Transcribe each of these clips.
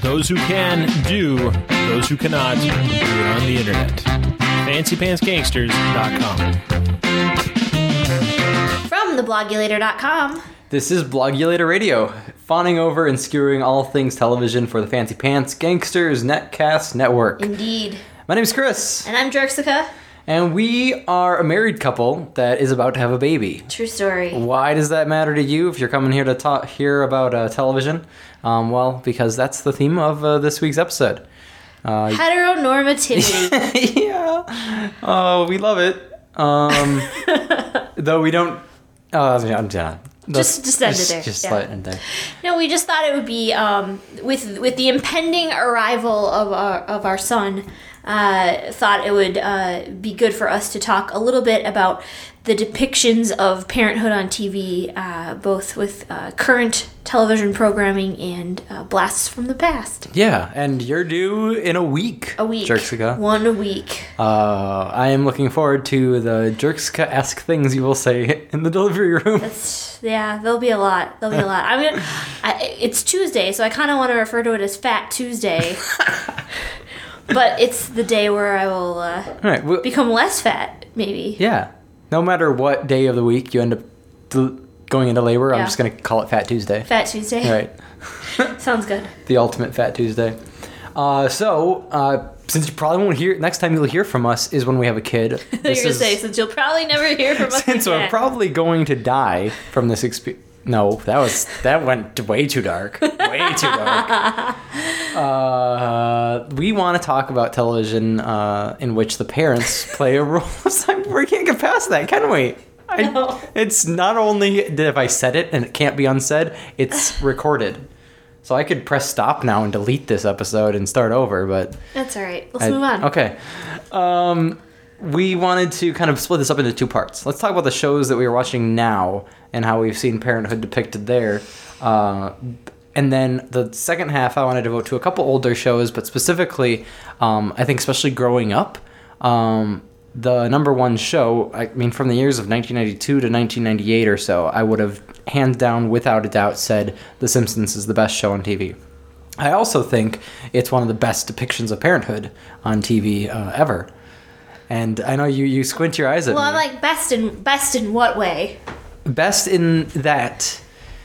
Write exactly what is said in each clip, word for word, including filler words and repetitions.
those who can do, those who cannot do it on the internet. fancy pants gangsters dot com. From the blogulator dot com. This is Blogulator Radio, fawning over and skewering all things television for the Fancy Pants Gangsters Netcast Network. Indeed. My name's Chris. And I'm Jerxica. And we are a married couple that is about to have a baby. True story. Why does that matter to you if you're coming here to talk, hear about uh, television? Um, well, because that's the theme of uh, this week's episode. Uh, Heteronormativity. yeah. Oh, we love it. Um, though we don't... Uh, I'm done. Just, just end just, it there. Just yeah. let it end there. No, we just thought it would be um, with with the impending arrival of our of our son. Uh, thought it would uh, be good for us to talk a little bit about the depictions of parenthood on T V, uh, both with uh, current television programming and uh, blasts from the past. Yeah, and you're due in a week. A week. Jerxica. One a week. Uh, I am looking forward to the Jerxica-esque things you will say in the delivery room. That's, yeah, there'll be a lot. There'll be a lot. I mean, I, it's Tuesday, so I kind of want to refer to it as Fat Tuesday. But it's the day where I will uh, All right, well, become less fat, maybe. yeah. No matter what day of the week you end up th- going into labor, I'm Yeah. just going to call it Fat Tuesday. Fat Tuesday. All right. Sounds good. The ultimate Fat Tuesday. Uh, so, uh, since you probably won't hear, next time you'll hear from us is when we have a kid. You're going to say, since you'll probably never hear from us Since again. we're probably going to die from this experience. No, that was that went way too dark. Way too dark. Uh, we want to talk about television uh, in which the parents play a role. We can't get past that, can we? I, No. It's not only that if I said it and it can't be unsaid, it's recorded. So I could press stop now and delete this episode and start over, but... That's all right. Let's I- move on. Okay. Um, we wanted to kind of split this up into two parts. Let's talk about the shows that we are watching now and how we've seen parenthood depicted there. Uh, and then the second half I want to devote to a couple older shows, but specifically, um, I think especially growing up, um, the number one show, I mean, from the years of nineteen ninety-two to nineteen ninety-eight or so, I would have hands down, without a doubt, said The Simpsons is the best show on T V. I also think it's one of the best depictions of parenthood on T V uh, ever. And I know you, you squint your eyes at Well, me. I'm like, best in best in what way? Best in that...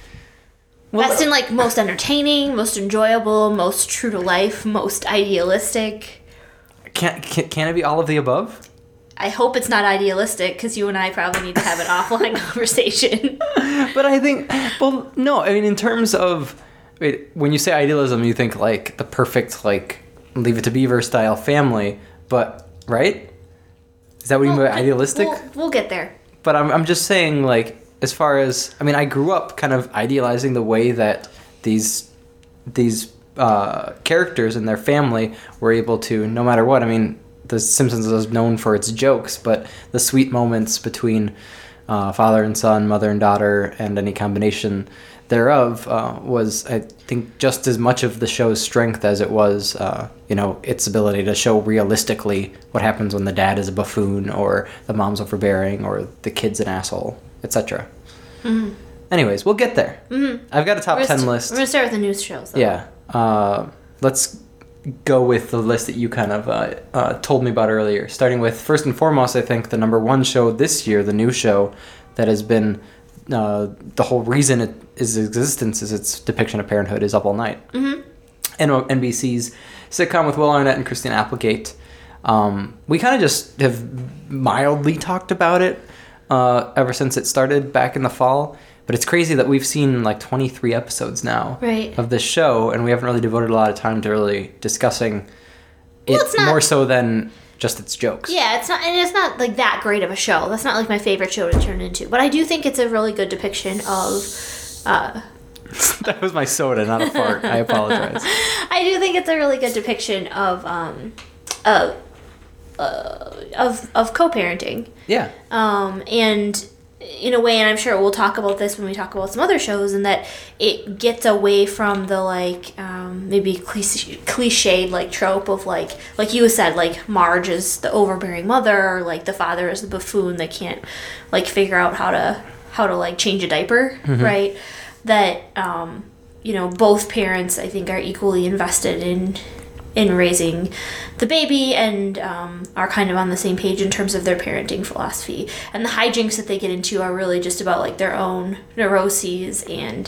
Well, Best in, like, most entertaining, most enjoyable, most true to life, most idealistic. Can, can, can it be all of the above? I hope it's not idealistic, because you and I probably need to have an offline conversation. But I think... Well, no, I mean, in terms of... Wait, when you say idealism, you think, like, the perfect, like, Leave It to Beaver style family, but... Right? Is that what you mean by idealistic? We'll, we'll get there. But I'm I'm just saying, like, as far as... I mean, I grew up kind of idealizing the way that these these uh, characters and their family were able to, no matter what, I mean, The Simpsons is known for its jokes, but the sweet moments between uh, father and son, mother and daughter, and any combination thereof uh, was, I think, just as much of the show's strength as it was, uh, you know, its ability to show realistically what happens when the dad is a buffoon, or the mom's overbearing, or the kid's an asshole, et cetera. Mm-hmm. Anyways, we'll get there. Mm-hmm. I've got a top We're ten st- list. We're going to start with the news shows, though. Yeah. Uh, let's go with the list that you kind of uh, uh, told me about earlier. Starting with, first and foremost, I think the number one show this year, the new show that has been uh, the whole reason it is existence is its depiction of parenthood is Up All Night. Mm-hmm. And N B C's sitcom with Will Arnett and Christina Applegate. Um, we kind of just have mildly talked about it uh, ever since it started back in the fall. But it's crazy that we've seen like twenty-three episodes now Right. of this show, and we haven't really devoted a lot of time to really discussing it Well, it's not- more so than just its jokes. Yeah, it's not, and it's not like that great of a show. That's not like my favorite show to turn into. But I do think it's a really good depiction of. Uh, That was my soda, not a fart. I apologize. I do think it's a really good depiction of um, uh, uh, of of co-parenting. Yeah. Um, and in a way, and I'm sure we'll talk about this when we talk about some other shows, and that it gets away from the like um, maybe cliche, cliched like trope of like like you said, like Marge is the overbearing mother, or like the father is the buffoon that can't like figure out how to how to like change a diaper, Mm-hmm. right? That um, you know, both parents, I think, are equally invested in in raising the baby and um, are kind of on the same page in terms of their parenting philosophy. And the hijinks that they get into are really just about like their own neuroses and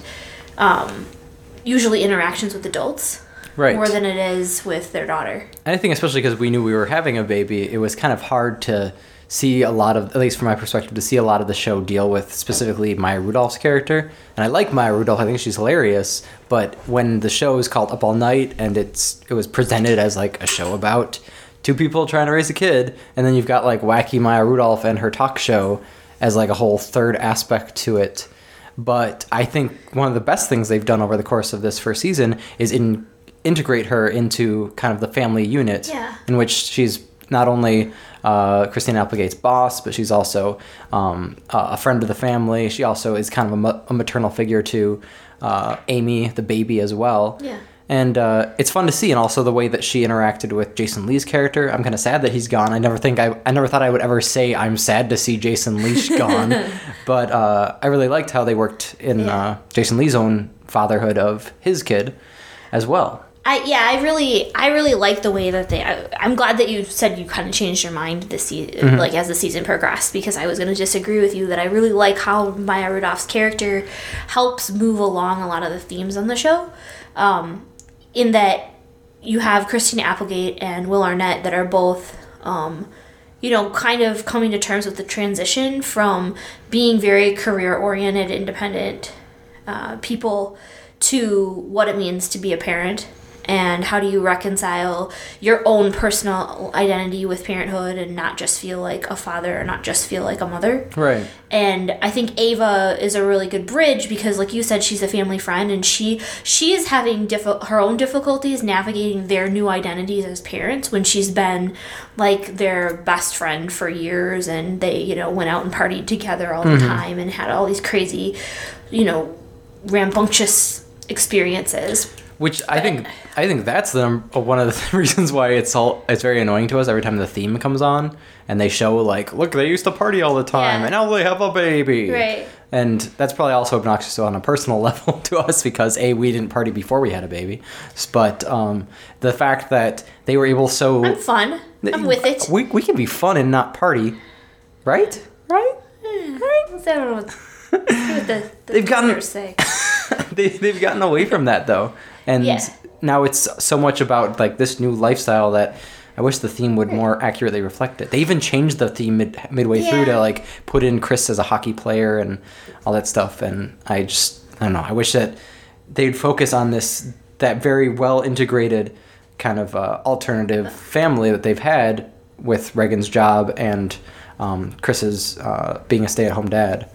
um, usually interactions with adults. Right. More than it is with their daughter. And I think especially because we knew we were having a baby, it was kind of hard to see a lot of, at least from my perspective, to see a lot of the show deal with specifically Maya Rudolph's character. And I like Maya Rudolph. I think she's hilarious. But when the show is called Up All Night and it's it was presented as like a show about two people trying to raise a kid, and then you've got like wacky Maya Rudolph and her talk show as like a whole third aspect to it. But I think one of the best things they've done over the course of this first season is in integrate her into kind of the family unit, yeah. in which she's not only uh, Christina Applegate's boss, but she's also um, a friend of the family. She also is kind of a, ma- a maternal figure to uh, Amy, the baby, as well. Yeah. And uh, it's fun to see, and also the way that she interacted with Jason Lee's character. I'm kind of sad that he's gone. I never think I, I never thought I would ever say I'm sad to see Jason Lee gone, but uh, I really liked how they worked in yeah. uh, Jason Lee's own fatherhood of his kid, as well. I yeah, I really I really like the way that they. I, I'm glad that you said you kind of changed your mind this season, mm-hmm. like as the season progressed, because I was going to disagree with you that I really like how Maya Rudolph's character helps move along a lot of the themes on the show. Um, in that you have Christina Applegate and Will Arnett that are both, um, you know, kind of coming to terms with the transition from being very career-oriented, independent uh, people to what it means to be a parent. And how do you reconcile your own personal identity with parenthood and not just feel like a father or not just feel like a mother? Right. And I think Ava is a really good bridge because, like you said, she's a family friend and she she is having diffi- her own difficulties navigating their new identities as parents when she's been like their best friend for years and they, you know, went out and partied together all the mm-hmm. time and had all these crazy, you know, rambunctious experiences. Which I think I think that's the one of the reasons why it's all it's very annoying to us every time the theme comes on and they show like, look, they used to party all the time yeah. and now they have a baby. Right. And that's probably also obnoxious on a personal level to us because A, we didn't party before we had a baby. But um, the fact that they were able so I'm fun. I'm with it. We we can be fun and not party. Right? Right? Hmm. Right? I don't know what, what the, the they've gotten say. they they've gotten away from that though. And yeah. now it's so much about like this new lifestyle that I wish the theme would more accurately reflect it. They even changed the theme mid, midway yeah. through to like put in Chris as a hockey player and all that stuff. And I just, I don't know, I wish that they'd focus on this, that very well integrated kind of uh, alternative family that they've had with Reagan's job and um, Chris's uh, being a stay-at-home dad.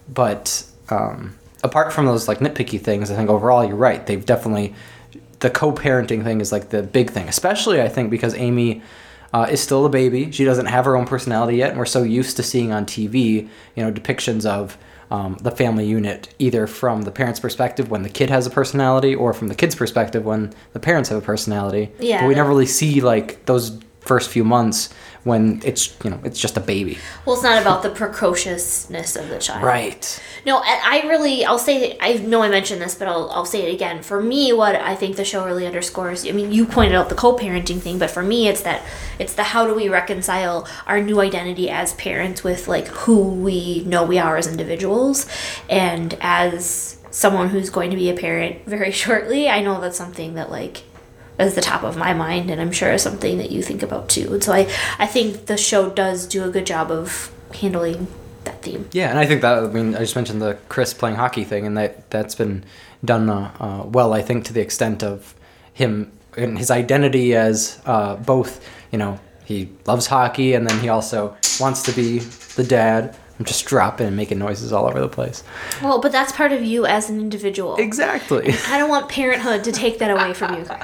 But um, apart from those like nitpicky things, I think overall you're right. They've definitely, the co-parenting thing is like the big thing, especially I think because Amy uh, is still a baby. She doesn't have her own personality yet, and we're so used to seeing on T V, you know, depictions of um, the family unit, either from the parent's perspective when the kid has a personality, or from the kid's perspective when the parents have a personality. Yeah. But we never really see like those first few months when it's, you know, it's just a baby. Well, it's not about the precociousness of the child. Right. No, I I really, I'll say, I know I mentioned this, but I'll, I'll say it again. For me, what I think the show really underscores, I mean, you pointed out the co-parenting thing, but for me, it's that, it's the how do we reconcile our new identity as parents with, like, who we know we are as individuals. And as someone who's going to be a parent very shortly, I know that's something that, like, is the top of my mind, and I'm sure is something that you think about too. And so I, I think the show does do a good job of handling that theme. Yeah, and I think that, I mean, I just mentioned the Chris playing hockey thing, and that, that's been done uh, uh, well, I think, to the extent of him and his identity as uh, both, you know, he loves hockey, and then he also wants to be the dad. I'm just dropping and making noises all over the place. Well, but that's part of you as an individual. Exactly. I don't want parenthood to take that away from you.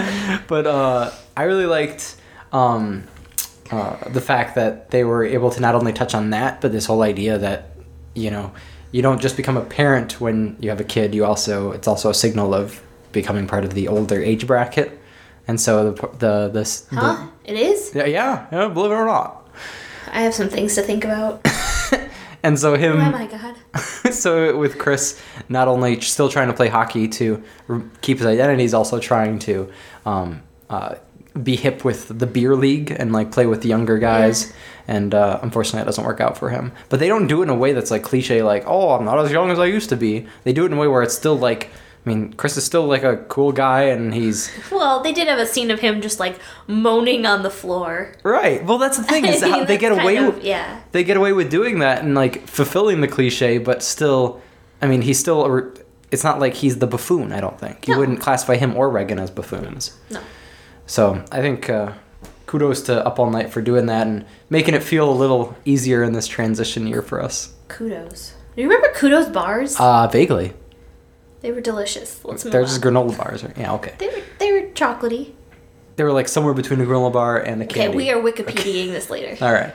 But uh, I really liked um, uh, the fact that they were able to not only touch on that, but this whole idea that, you know, you don't just become a parent when you have a kid. You also, it's also a signal of becoming part of the older age bracket. And so the the this. Huh? The, it is? Yeah, yeah, yeah, believe it or not. I have some things to think about. And so him. Oh my God. So with Chris, not only still trying to play hockey to re- keep his identity, he's also trying to um, uh, be hip with the beer league and like play with the younger guys. Yeah. And uh, unfortunately, it doesn't work out for him. But they don't do it in a way that's like cliche, like, oh, I'm not as young as I used to be. They do it in a way where it's still like, I mean, Chris is still like a cool guy, and he's... Well, they did have a scene of him just like moaning on the floor. Right. Well, that's the thing is how they get away of, with yeah. They get away with doing that and like fulfilling the cliche, but still, I mean, he's still. A, it's not like he's the buffoon. I don't think you no. wouldn't classify him or Regan as buffoons. No. So I think uh, kudos to Up All Night for doing that and making it feel a little easier in this transition year for us. Kudos. Do you remember Kudos bars? Uh, vaguely. They were delicious. Let's move They're on. just granola bars, right? Yeah, okay. They were they were chocolatey. They were like somewhere between a granola bar and a Okay, candy. we are Wikipediaing this later. All right.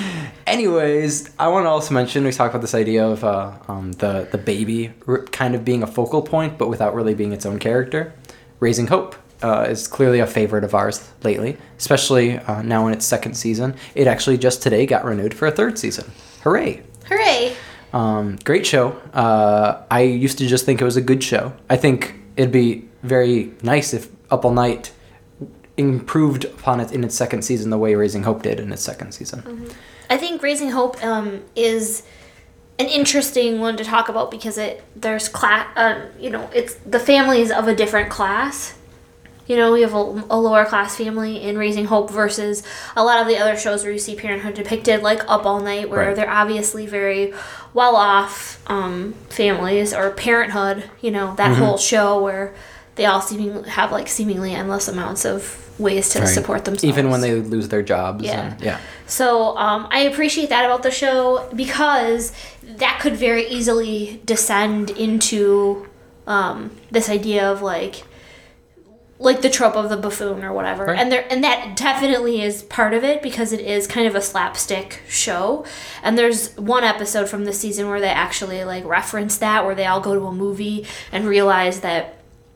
Anyways, I want to also mention, we talked about this idea of uh, um, the, the baby kind of being a focal point, but without really being its own character. Raising Hope uh, is clearly a favorite of ours lately, especially uh, now in its second season. It actually just today got renewed for a third season. Hooray! Hooray! Um, great show. Uh, I used to just think it was a good show. I think it'd be very nice if Up All Night improved upon it in its second season the way Raising Hope did in its second season. Mm-hmm. I think Raising Hope um, is an interesting one to talk about because it there's class, uh, you know, it's the families of a different class. You know, we have a, a lower class family in Raising Hope versus a lot of the other shows where you see parenthood depicted, like Up All Night, where right. they're obviously very well-off um, families, or Parenthood, you know, that mm-hmm. whole show where they all seeming have like seemingly endless amounts of ways to right. support themselves. Even when they lose their jobs. Yeah. And, yeah. So um, I appreciate that about the show because that could very easily descend into um, this idea of like, like the trope of the buffoon or whatever. Right. And there and that definitely is part of it because it is kind of a slapstick show. And there's one episode from this season where they actually like reference that, where they all go to a movie and realize that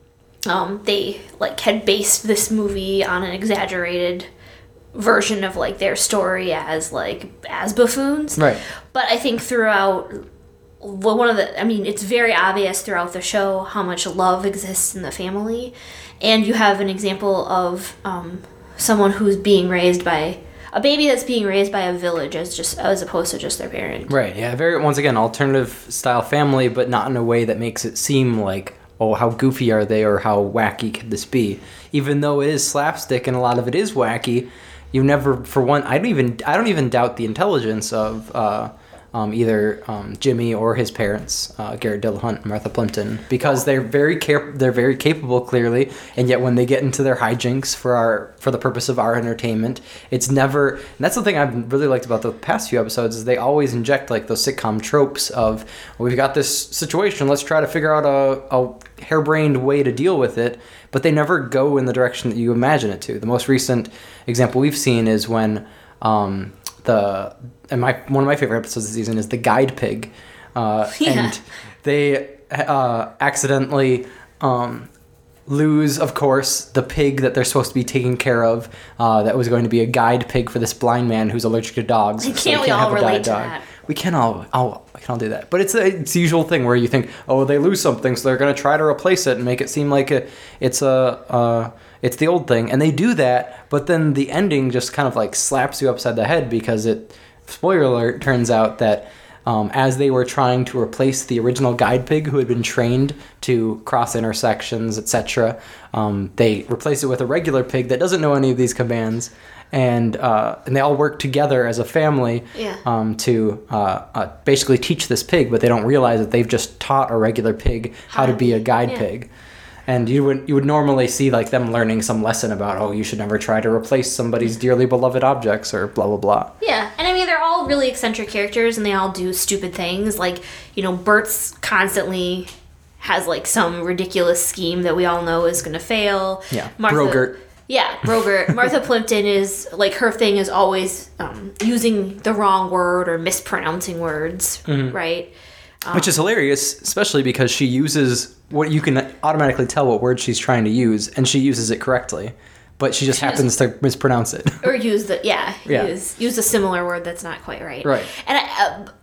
um, they like had based this movie on an exaggerated version of like their story as like as buffoons. Right. But I think throughout well, one of the I mean it's very obvious throughout the show how much love exists in the family. And you have an example of um, someone who's being raised by a baby that's being raised by a village as just as opposed to just their parent. Right. Yeah. Very once again alternative style family, but not in a way that makes it seem like, oh, how goofy are they or how wacky could this be? Even though it is slapstick and a lot of it is wacky, you never for one I don't even I don't even doubt the intelligence of uh, um, either um, Jimmy or his parents, uh, Garrett Dillahunt and Martha Plimpton, because they're very care- they're very capable clearly, and yet when they get into their hijinks for our for the purpose of our entertainment, it's never. And that's the thing I've really liked about the past few episodes is they always inject like those sitcom tropes of well, we've got this situation, let's try to figure out a, a harebrained way to deal with it, but they never go in the direction that you imagine it to. The most recent example we've seen is when. Um, The and my one of my favorite episodes this season is the guide pig, uh, yeah. and they uh, accidentally um, lose, of course, the pig that they're supposed to be taking care of. Uh, that was going to be a guide pig for this blind man who's allergic to dogs. Can't so he we can't all have a relate guide to dog. that? We can all, all we can all do that, but it's a, it's the usual thing where you think, oh, they lose something, so they're going to try to replace it and make it seem like a, it's a. Uh, It's the old thing, and they do that, but then the ending just kind of like slaps you upside the head because it, spoiler alert, turns out that um, as they were trying to replace the original guide pig who had been trained to cross intersections, et cetera, um, they replace it with a regular pig that doesn't know any of these commands, and uh, and they all work together as a family yeah. um, to uh, uh, basically teach this pig, but they don't realize that they've just taught a regular pig how, how to be a guide yeah. pig. And you would you would normally see like them learning some lesson about, oh, you should never try to replace somebody's dearly beloved objects or blah, blah, blah. Yeah, and I mean, they're all really eccentric characters and they all do stupid things. Like, you know, Bert's constantly has like some ridiculous scheme that we all know is going to fail. Yeah, Martha, Brogert. Yeah, Brogert. Martha Plimpton is, like, her thing is always um, using the wrong word or mispronouncing words, mm-hmm. right? Um, Which is hilarious, especially because she uses what you can automatically tell what word she's trying to use, and she uses it correctly, but she just she happens to mispronounce it. Or use the, yeah, yeah. Use, use a similar word that's not quite right. Right. And I, uh,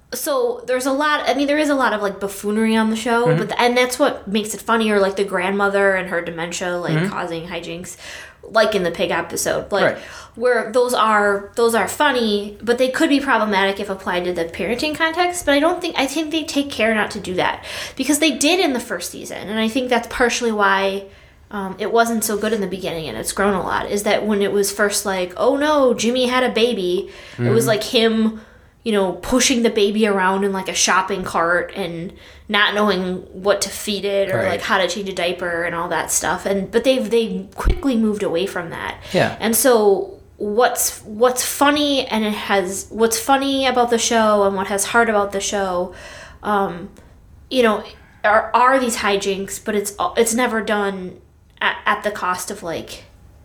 so there's a lot, I mean, there is a lot of, like, buffoonery on the show, Mm-hmm. but, and that's what makes it funnier, like, the grandmother and her dementia, like, Mm-hmm. causing hijinks, like in the pig episode, like, Right. where those are, those are funny, but they could be problematic if applied to the parenting context, but I don't think, I think they take care not to do that, because they did in the first season, and I think that's partially why um, it wasn't so good in the beginning, and it's grown a lot, is that when it was first like, oh no, Jimmy had a baby, mm-hmm. it was like him, you know, pushing the baby around in like a shopping cart and not knowing what to feed it or Right. like how to change a diaper and all that stuff. And but they've they quickly moved away from that. Yeah. And so what's what's funny and it has what's funny about the show and what has heart about the show, um, you know, are are these hijinks, but it's it's never done at, at the cost of like,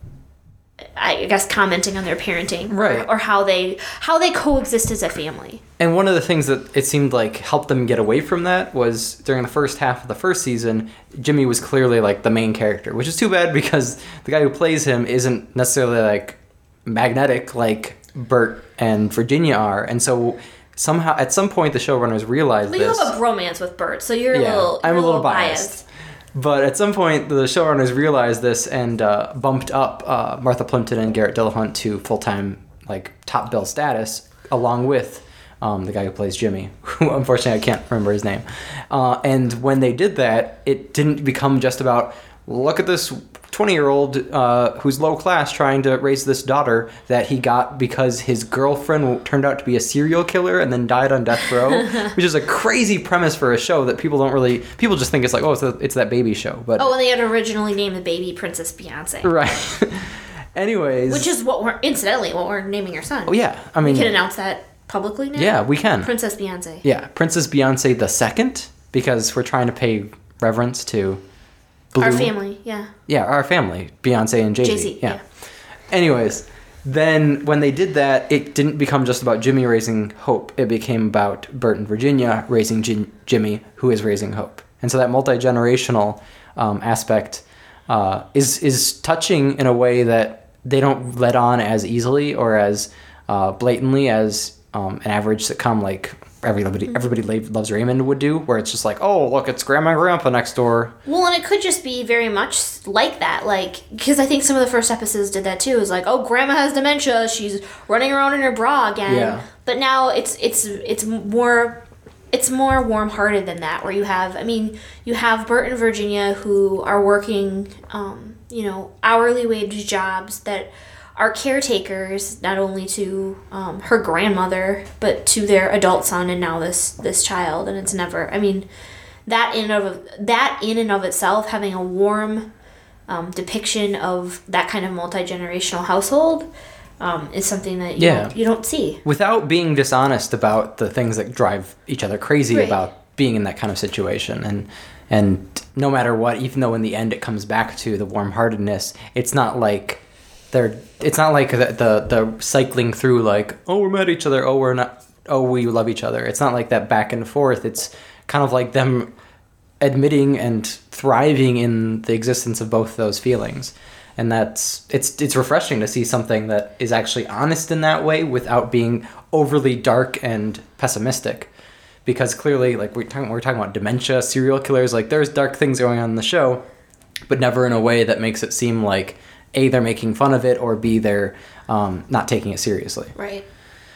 I guess, commenting on their parenting, Right. or, or how they how they coexist as a family. And one of the things that it seemed like helped them get away from that was during the first half of the first season, Jimmy was clearly like the main character, which is too bad because the guy who plays him isn't necessarily like magnetic like Bert and Virginia are. And so somehow at some point the showrunners realized But you this. have a bromance with Bert, so you're Yeah, a little I'm you're a little biased. But at some point, the showrunners realized this and uh, bumped up uh, Martha Plimpton and Garrett Dillahunt to full-time, like, top bill status, along with um, the guy who plays Jimmy, who unfortunately I can't remember his name. Uh, and when they did that, it didn't become just about, look at this twenty-year-old uh, who's low class trying to raise this daughter that he got because his girlfriend turned out to be a serial killer and then died on death row, which is a crazy premise for a show that people don't really, people just think it's like, oh, it's, a, it's that baby show. But Oh, and they had originally named the baby Princess Beyonce. Right. Anyways. Which is what we're, incidentally, what we're naming our son. Oh, yeah. I mean. We can announce that publicly now? Yeah, we can. Princess Beyonce. Yeah, Princess Beyonce the second, because we're trying to pay reverence to Blue. Our family, yeah. Yeah, our family. Beyonce and Jay-Z. Jay-Z, yeah. yeah. Anyways, then when they did that, it didn't become just about Jimmy raising Hope. It became about Bert and Virginia raising Jim- Jimmy, who is raising Hope. And so that multi-generational um, aspect uh, is is touching in a way that they don't let on as easily or as uh, blatantly as um, an average sitcom like Everybody, Everybody Loves Raymond would do, where it's just like, oh, look, it's Grandma and Grandpa next door. Well, and it could just be very much like that, like, because I think some of the first episodes did that too. It was like, oh, Grandma has dementia, she's running around in her bra again. Yeah. But now it's it's it's more it's more warm-hearted than that, where you have, I mean, you have Bert and Virginia who are working, um, you know, hourly wage jobs that are caretakers not only to um, her grandmother but to their adult son and now this this child, and it's never, I mean, that in and of that in and of itself, having a warm um, depiction of that kind of multi-generational household um, is something that you, Yeah. don't, you don't see. Without being dishonest about the things that drive each other crazy Right. about being in that kind of situation. And and no matter what, even though in the end it comes back to the warm-heartedness, it's not like they're it's not like the, the the cycling through like, oh, we're mad at each other, oh, we're not, oh, we love each other. It's not like that back and forth. It's kind of like them admitting and thriving in the existence of both those feelings. And that's it's it's refreshing to see something that is actually honest in that way without being overly dark and pessimistic. Because clearly, like we're talking, we're talking about dementia, serial killers, like there's dark things going on in the show, but never in a way that makes it seem like A, they're making fun of it, or B, they're um, not taking it seriously. Right.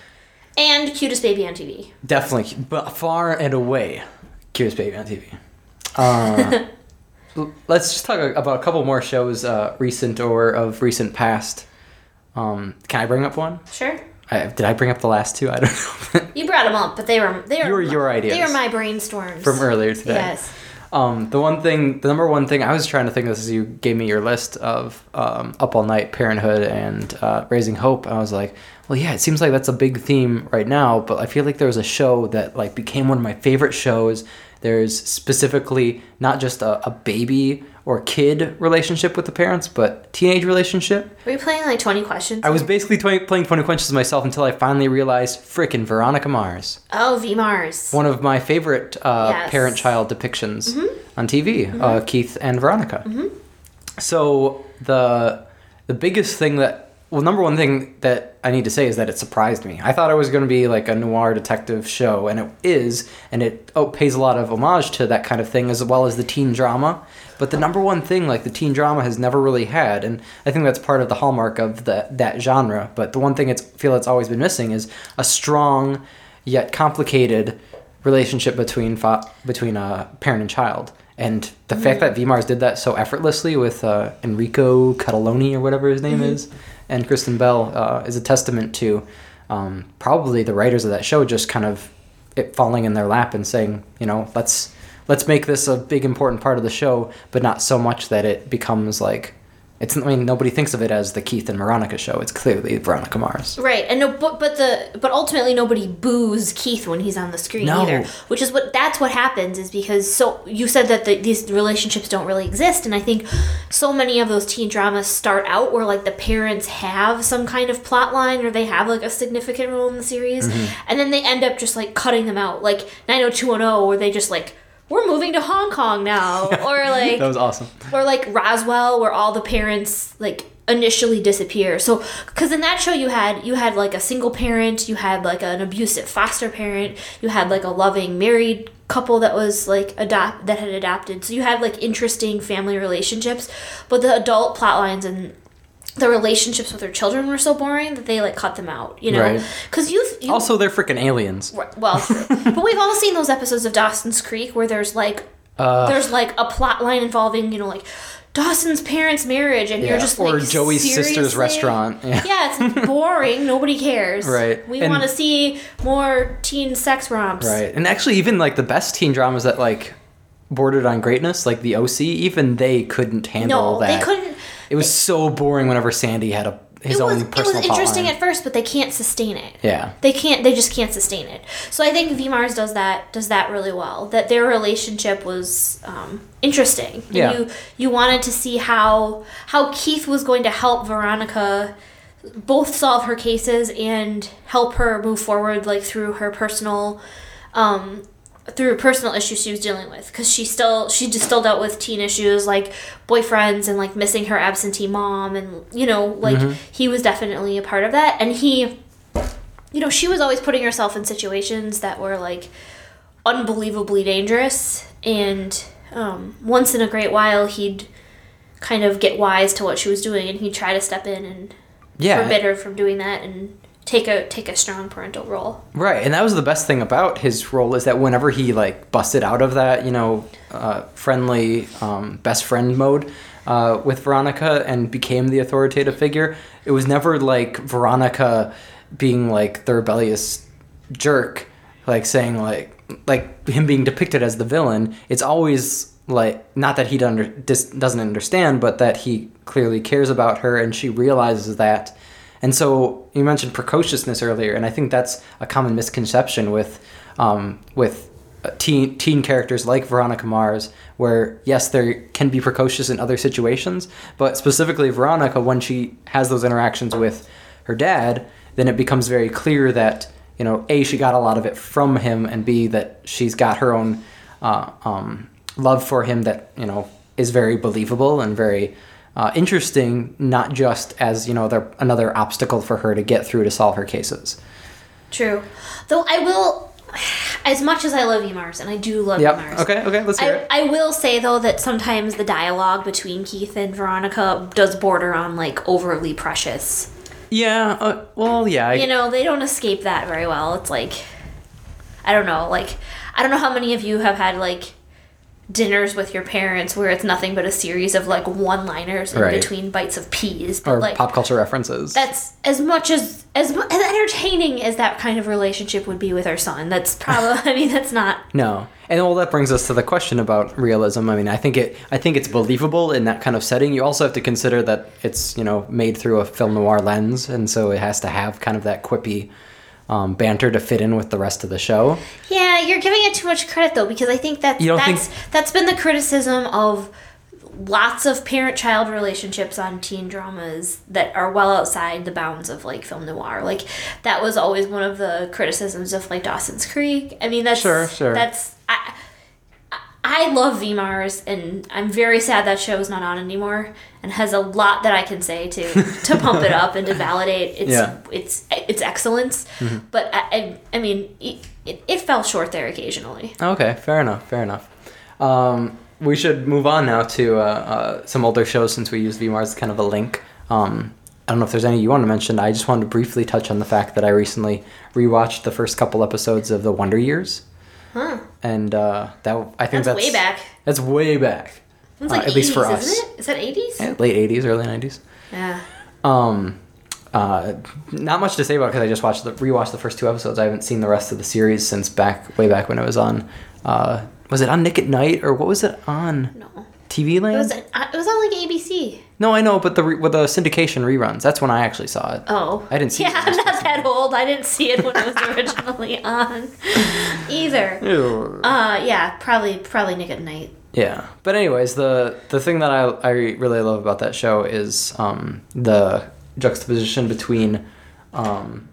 And Cutest Baby on T V. Definitely, but far and away, Cutest Baby on T V. Uh, l- let's just talk about a couple more shows, uh, recent or of recent past. Um, can I bring up one? Sure. I, did I bring up the last two? I don't know. You brought them up, but they were they were You were your ideas. They were my brainstorms From earlier today. Yes. Um, the one thing, the number one thing, I was trying to think of this as you gave me your list of um, Up All Night, Parenthood, and uh, Raising Hope. I was like, well, yeah, it seems like that's a big theme right now, but I feel like there was a show that like became one of my favorite shows. There's specifically not just a, a baby or kid relationship with the parents, but teenage relationship. Were you playing like twenty questions? I was basically twenty, playing twenty questions myself until I finally realized, frickin' Veronica Mars. Oh, V Mars. One of my favorite uh, Yes. parent-child depictions Mm-hmm. on T V, Mm-hmm. uh, Keith and Veronica. Mm-hmm. So the the biggest thing that well, number one thing that I need to say is that it surprised me. I thought it was going to be like a noir detective show, and it is, and it oh, pays a lot of homage to that kind of thing, as well as the teen drama. But the number one thing, like, the teen drama has never really had, and I think that's part of the hallmark of the, that genre, but the one thing I feel it's always been missing is a strong yet complicated relationship between fa- between a parent and child. And the mm-hmm. fact that V Mars did that so effortlessly with uh, Enrico Cataloni, or whatever his name mm-hmm. is, and Kristen Bell uh, is a testament to um, probably the writers of that show just kind of it falling in their lap and saying, you know, let's let's make this a big important part of the show, but not so much that it becomes like it's. I mean, nobody thinks of it as the Keith and Veronica show. It's clearly Veronica Mars, right? And no, but but the but ultimately nobody boos Keith when he's on the screen no. either. Which is what that's what happens is because so you said that the, these relationships don't really exist, and I think so many of those teen dramas start out where like the parents have some kind of plot line or they have like a significant role in the series, mm-hmm. and then they end up just like cutting them out, like nine oh two one oh, where they just like. We're moving to Hong Kong now, or like that was awesome, or like Roswell, where all the parents like initially disappear. So, because in that show you had you had like a single parent, you had like an abusive foster parent, you had like a loving married couple that was like adopt that had adopted. So you had like interesting family relationships, but the adult plot lines and the relationships with their children were so boring that they like cut them out, you know, because right. you've, you've also they're freaking aliens. Well, true. But we've all seen those episodes of Dawson's Creek where there's like uh, there's like a plot line involving, you know, like Dawson's parents' marriage, and yeah. you're just or like, Joey's seriously? sister's restaurant. Yeah, yeah it's boring. Nobody cares. Right. We want to see more teen sex romps. Right. And actually, even like the best teen dramas that like bordered on greatness, like the O C, even they couldn't handle no, that. they couldn't. It was so boring whenever Sandy had a his it was, own personal It was interesting plotline. at first, but they can't sustain it. Yeah. They can't. They just can't sustain it. So I think V Mars does that does that really well. That their relationship was um, interesting. And yeah. You you wanted to see how how Keith was going to help Veronica both solve her cases and help her move forward, like through her personal. Um, through personal issues she was dealing with, because she still she just still dealt with teen issues like boyfriends and like missing her absentee mom, and you know like mm-hmm. he was definitely a part of that, and he you know she was always putting herself in situations that were like unbelievably dangerous, and um, once in a great while he'd kind of get wise to what she was doing, and he'd try to step in and yeah. forbid her from doing that and take a take a strong parental role. Right, and that was the best thing about his role, is that whenever he like busted out of that, you know, uh, friendly um, best friend mode uh, with Veronica and became the authoritative figure, it was never like Veronica being like the rebellious jerk, like saying like like him being depicted as the villain. It's always like not that he under, dis, doesn't understand, but that he clearly cares about her, and she realizes that. And so you mentioned precociousness earlier, and I think that's a common misconception with um, with teen teen characters like Veronica Mars, where yes, there can be precocious in other situations, but specifically Veronica, when she has those interactions with her dad, then it becomes very clear that, you know, A, she got a lot of it from him, and B, that she's got her own uh, um, love for him that, you know, is very believable and very Uh, interesting, not just as, you know, they're another obstacle for her to get through to solve her cases. True. Though I will, as much as I love V Mars, and I do love yep. V Mars. Okay, okay, let's hear I, it. I will say, though, that sometimes the dialogue between Keith and Veronica does border on, like, overly precious. Yeah, uh, well, yeah. I, you know, they don't escape that very well. It's like, I don't know, like, I don't know how many of you have had, like, dinners with your parents where it's nothing but a series of like one-liners in right. between bites of peas, but or like pop culture references. That's as much as as as entertaining as that kind of relationship would be with our son. That's probably I mean that's not no. And well, that brings us to the question about realism. I mean, I think it I think it's believable in that kind of setting. You also have to consider that it's, you know, made through a film noir lens, and so it has to have kind of that quippy Um, banter to fit in with the rest of the show. Yeah, you're giving it too much credit though, because I think that's you don't that's think... that's been the criticism of lots of parent-child relationships on teen dramas that are well outside the bounds of like film noir. Like that was always one of the criticisms of like Dawson's Creek. I mean, that's sure, sure. That's I, I love V Mars, and I'm very sad that show is not on anymore, and has a lot that I can say to to pump it up and to validate its Yeah. its its excellence. Mm-hmm. But I, I, I mean, it, it, it fell short there occasionally. Okay, fair enough, fair enough. Um, we should move on now to uh, uh, some older shows since we use V Mars as kind of a link. Um, I don't know if there's any you want to mention. I just wanted to briefly touch on the fact that I recently rewatched the first couple episodes of The Wonder Years. Huh. And uh, that I think That's, that's way back. That's way back. It's uh, like at least for eighties, us. isn't it? Is that eighties? Yeah, late eighties, early nineties. Yeah. Um, uh, not much to say about because I just watched the rewatched the first two episodes. I haven't seen the rest of the series since back way back when it was on. Uh, was it on Nick at Night or what was it on? No. T V Land? It was, it was on like A B C. No, I know, but the re- with the syndication reruns, that's when I actually saw it. Oh. I didn't see Yeah, it. I'm not that old. I didn't see it when it was originally on either. Ew. Uh, yeah, probably probably Nick at Night. Yeah, but anyways, the the thing that I I really love about that show is um, the juxtaposition between um,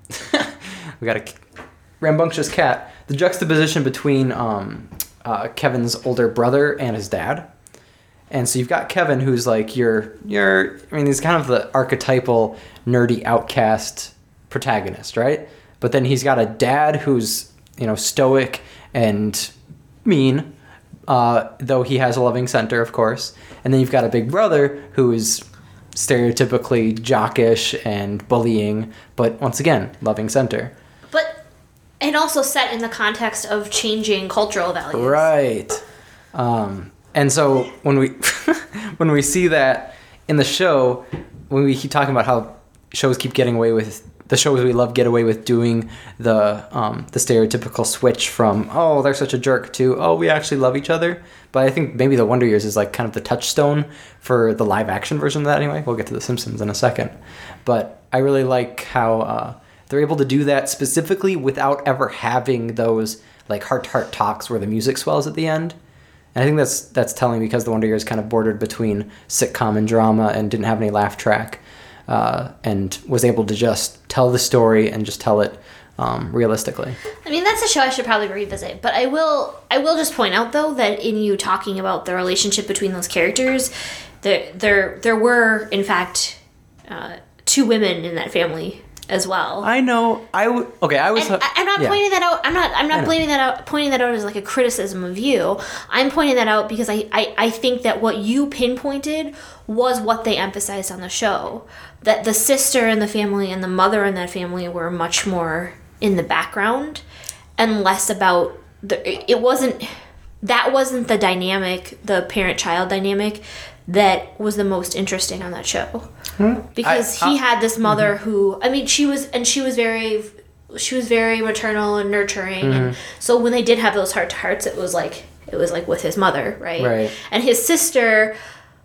we got a rambunctious cat. The juxtaposition between um, uh, Kevin's older brother and his dad. And so you've got Kevin, who's like your your I mean, he's kind of the archetypal nerdy outcast protagonist, right? But then he's got a dad who's, you know, stoic and mean, uh, though he has a loving center, of course. And then you've got a big brother who is stereotypically jockish and bullying, but once again, loving center. But and also set in the context of changing cultural values. Right. Um, and so when we when we see that in the show, when we keep talking about how shows keep getting away with the shows we love get away with doing the um, the stereotypical switch from oh they're such a jerk to oh we actually love each other. But I think maybe the Wonder Years is like kind of the touchstone for the live action version of that anyway. We'll get to The Simpsons in a second. But I really like how uh, they're able to do that specifically without ever having those like heart-to-heart talks where the music swells at the end. And I think that's that's telling because The Wonder Years kind of bordered between sitcom and drama and didn't have any laugh track, uh, and was able to just tell the story and just tell it um, realistically. I mean, that's a show I should probably revisit. But I will I will just point out though that in you talking about the relationship between those characters, there there there were in fact uh, two women in that family as well. I know. I w- okay. I was. And I, I'm not yeah. pointing that out. I'm not. I'm I not know. blaming that out. Pointing that out as like a criticism of you. I'm pointing that out because I, I, I think that what you pinpointed was what they emphasized on the show. That the sister in the family and the mother in that family were much more in the background, and less about the. It wasn't. That wasn't the dynamic, the parent-child dynamic, that was the most interesting on that show. Because I- he I- had this mother who, I mean, she was, and she was very, she was very maternal and nurturing, and so when they did have those heart to hearts, it was like, it was like with his mother, right? Right. And his sister,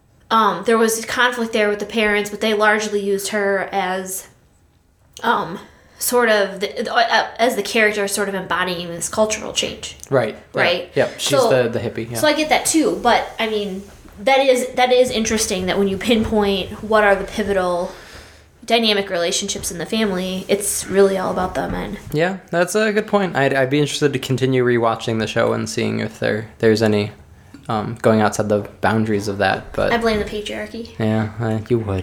um, there was conflict there with the parents, but they largely used her as, um, sort of the, uh, as the character, sort of embodying this cultural change. Right. yeah, Right. Yep. She's So- the the hippie. Yeah. So I get that too, but I mean, that is that is interesting that when you pinpoint what are the pivotal dynamic relationships in the family, it's really all about the men. Yeah, that's a good point. I'd, I'd be interested to continue rewatching the show and seeing if there there's any um, going outside the boundaries of that. But I blame the patriarchy. yeah, uh, you would.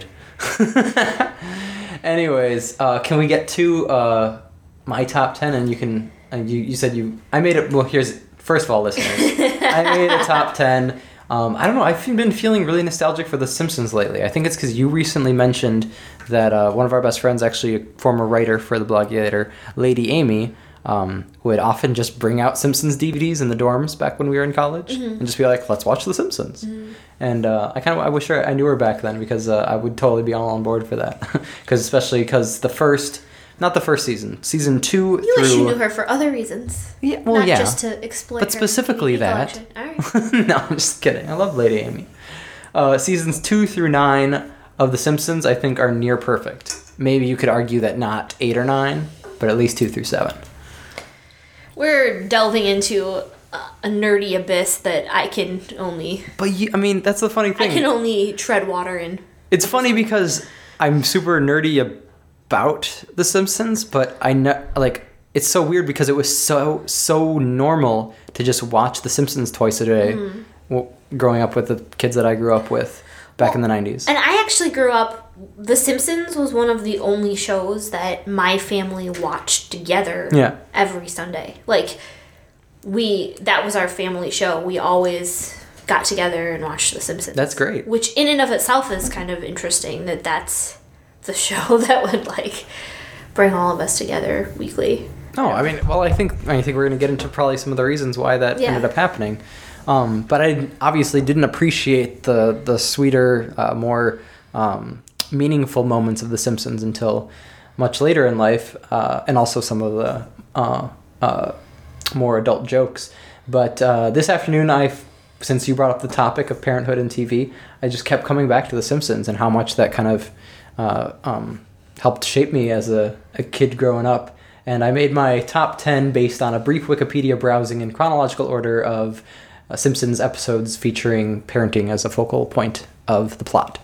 Anyways, uh, can we get to uh, my top ten? And you can. Uh, you you said you. I made it. Well, here's first of all, listeners. I made a top ten. Um, I don't know. I've been feeling really nostalgic for The Simpsons lately. I think it's because you recently mentioned that uh, one of our best friends, actually a former writer for the Blogiator, Lady Amy, um, would often just bring out Simpsons D V Ds in the dorms back when we were in college, and just be like, "Let's watch The Simpsons." And uh, I kind of I wish her, I knew her back then because uh, I would totally be all on board for that. Because especially because the first, not the first season, season two You through. wish you knew her for other reasons. Yeah, well, not yeah. just to exploit But her specifically D V D that. collection. All right. No, I'm just kidding. I love Lady Amy. Uh, seasons two through nine of The Simpsons, I think, are near perfect. Maybe you could argue that not eight or nine, but at least two through seven. We're delving into a, a nerdy abyss that I can only But you, I mean, that's the funny I thing. can only tread water in. It's funny because I'm super nerdy about The Simpsons, but I know, like, it's so weird because it was so so normal to just watch The Simpsons twice a day, Mm. w- growing up with the kids that I grew up with back in the nineties. And I actually grew up, The Simpsons was one of the only shows that my family watched together Yeah. every Sunday. Like, we, that was our family show. We always got together and watched The Simpsons. That's great. Which in and of itself is kind of interesting that that's the show that would, like, bring all of us together weekly. No, I mean, well, I think I think we're going to get into probably some of the reasons why that Yeah. ended up happening. Um, but I obviously didn't appreciate the the sweeter, uh, more um, meaningful moments of The Simpsons until much later in life, uh, and also some of the uh, uh, more adult jokes. But uh, this afternoon, I, since you brought up the topic of parenthood and T V, I just kept coming back to The Simpsons and how much that kind of uh, um, helped shape me as a, a kid growing up. And I made my top ten based on a brief Wikipedia browsing in chronological order of uh, Simpsons episodes featuring parenting as a focal point of the plot.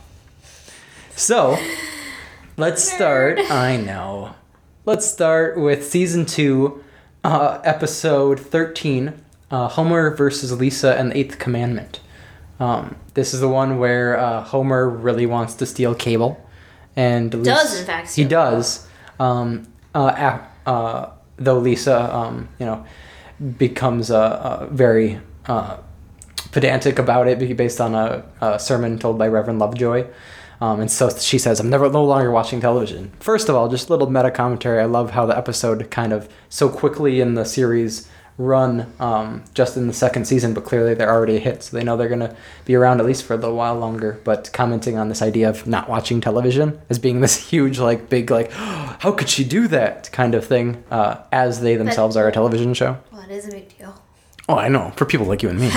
So, let's start. I know. Let's start with season two, uh, episode thirteen, uh, Homer versus Lisa and the Eighth Commandment. Um, this is the one where uh, Homer really wants to steal cable, and Lisa, Does, in fact, he steal does. Um, uh, a- uh, though Lisa, um, you know, becomes uh, uh, very uh, pedantic about it based on a, a sermon told by Reverend Lovejoy. Um, and so she says, I'm never no longer watching television. First of all, just a little meta commentary. I love how the episode kind of so quickly in the series run um, just in the second season, but clearly they're already a hit, so they know they're going to be around at least for a little while longer. But commenting on this idea of not watching television as being this huge, like, big, like, oh, how could she do that kind of thing, uh, as they themselves are a television show. Well, it is a big deal. Oh, I know, for people like you and me.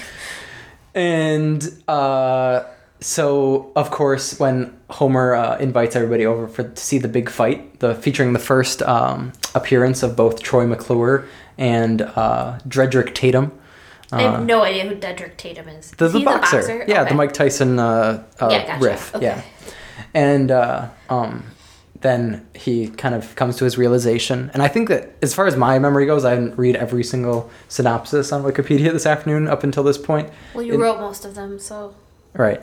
And uh, so, of course, when Homer uh, invites everybody over for to see the big fight, the featuring the first um, appearance of both Troy McClure and uh, Dredrick Tatum. Uh, I have no idea who Dedrick Tatum is. The, Is the, he boxer. the boxer? Yeah, Okay. the Mike Tyson uh, uh, Yeah, gotcha. riff. Okay. Yeah. And uh, um, then he kind of comes to his realization. And I think that as far as my memory goes, I didn't read every single synopsis on Wikipedia this afternoon up until this point. Well, you It- wrote most of them, so... Right.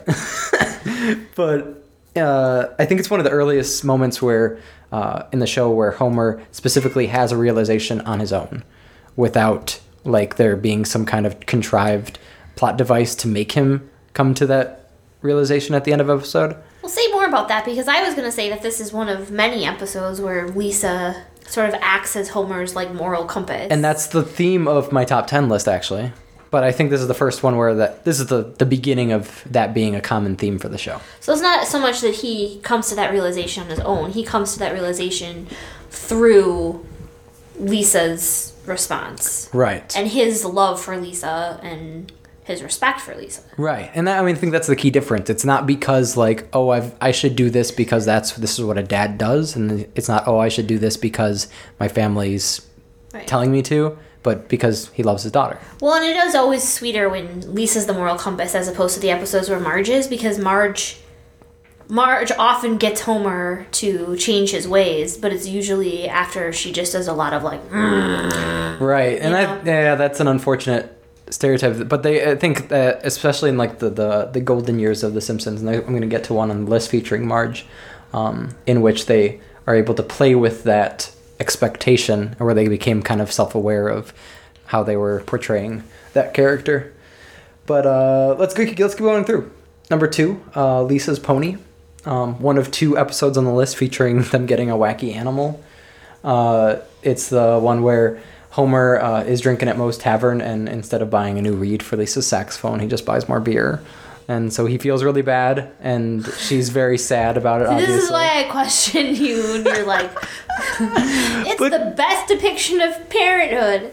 But uh, I think it's one of the earliest moments where uh, in the show where Homer specifically has a realization on his own without like there being some kind of contrived plot device to make him come to that realization at the end of episode. We'll say more about that because I was going to say that this is one of many episodes where Lisa sort of acts as Homer's like moral compass. And that's the theme of my top ten list, actually. But I think this is the first one where that this is the, the beginning of that being a common theme for the show. So it's not so much that he comes to that realization on his own. He comes to that realization through Lisa's response. Right. And his love for Lisa and his respect for Lisa. Right. And that, I mean, I think that's the key difference. It's not because like, oh, I've, I should do this because that's this is what a dad does. And it's not, oh, I should do this because my family's Right. telling me to, but because he loves his daughter. Well, and it is always sweeter when Lisa's the moral compass as opposed to the episodes where Marge is, because Marge Marge often gets Homer to change his ways, but it's usually after she just does a lot of like mm, Right. And You that, know? yeah, that's an unfortunate stereotype. But they, I think that especially in like the, the, the golden years of The Simpsons, and I, I'm going to get to one on the list featuring Marge, um, in which they are able to play with that expectation, or where they became kind of self-aware of how they were portraying that character. But uh, let's go. Let's keep going through. Number two, uh, Lisa's Pony. Um, one of two episodes on the list featuring them getting a wacky animal. Uh, it's the one where Homer uh, is drinking at Moe's Tavern, and instead of buying a new reed for Lisa's saxophone, he just buys more beer. And so he feels really bad, and she's very sad about it, obviously. This is why I question you, and you're like, it's But- the best depiction of parenthood.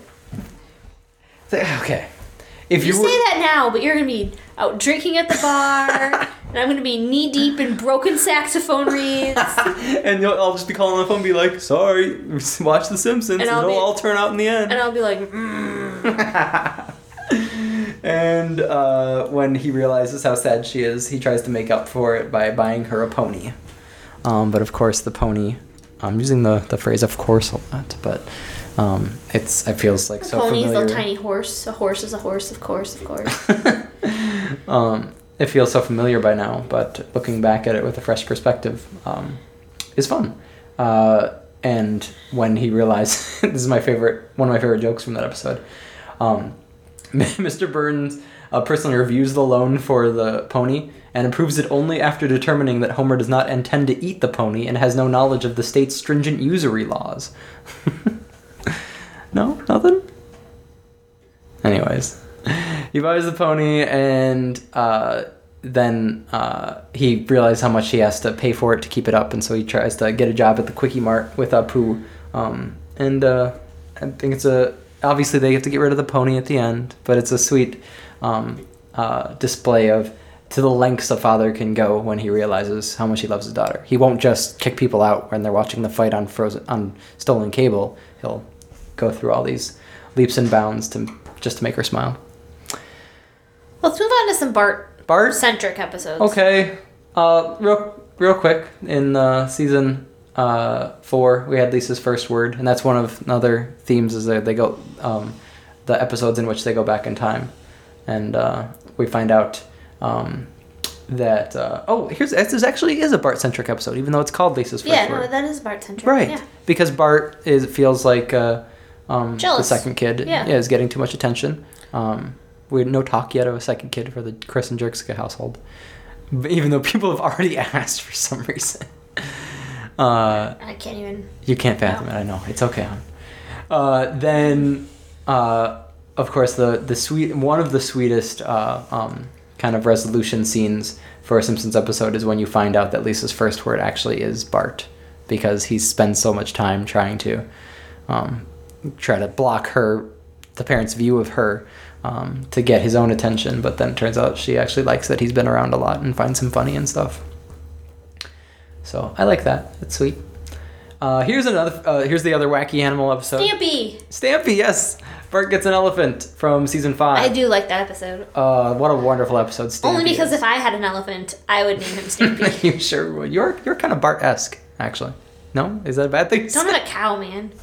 Okay. If You you say were... that now, but you're gonna be out drinking at the bar, and I'm gonna be knee deep in broken saxophone reeds. and you'll, I'll just be calling on the phone and be like, sorry, watch The Simpsons, and, And I'll it'll be- all turn out in the end. And I'll be like, mm. And uh, when he realizes how sad she is, he tries to make up for it by buying her a pony. Um, but of course, the pony, I'm using the, the phrase of course a lot, but Um, it's it feels like A so pony's familiar. a tiny horse. A horse is a horse, of course, of course. um, it feels so familiar by now, but looking back at it with a fresh perspective um, is fun. Uh, and when he realized, this is my favorite, one of my favorite jokes from that episode. Um, Mister Burns uh, personally reviews the loan for the pony and approves it only after determining that Homer does not intend to eat the pony and has no knowledge of the state's stringent usury laws. No? Nothing? Anyways. He buys the pony and uh, then uh, he realizes how much he has to pay for it to keep it up, and so he tries to get a job at the Quickie Mart with Apu. Um, and uh, I think it's a... Obviously, they have to get rid of the pony at the end, but it's a sweet um, uh, display of to the lengths a father can go when he realizes how much he loves his daughter. He won't just kick people out when they're watching the fight on frozen on stolen cable. He'll go through all these leaps and bounds to just to make her smile. Let's move on to some Bart Bart? centric episodes. Okay. Uh, real real quick, in uh, season uh, four, we had Lisa's first word, and that's one of another themes is that they go um, the episodes in which they go back in time, and uh, we find out um, that uh, oh, here's this actually is a Bart centric episode, even though it's called Lisa's first Yeah, word. no, that is Bart centric. Right, Yeah. because Bart is feels like uh, um, the Jealous. second kid Yeah. is getting too much attention. Um, we had no talk yet of a second kid for the Chris and Jerksica household, but even though people have already asked for some reason. Uh, I can't even. you can't fathom it. I know it's okay. Hon. Uh, then, uh, of course, the the sweet one of the sweetest uh, um, kind of resolution scenes for a Simpsons episode is when you find out that Lisa's first word actually is Bart, because he spends so much time trying to um, try to block her, the parents' view of her, um, to get his own attention. But then it turns out she actually likes that he's been around a lot and finds him funny and stuff. So I like that. It's sweet. Uh, here's another. Uh, here's the other wacky animal episode. Stampy! Stampy, yes. Bart gets an elephant from season five. I do like that episode. Uh, what a wonderful episode. Stampy Only because is. if I had an elephant, I would name him Stampy. You sure would. You're you're kind of Bart-esque, actually. No, is that a bad thing? to Don't say? have a cow, man.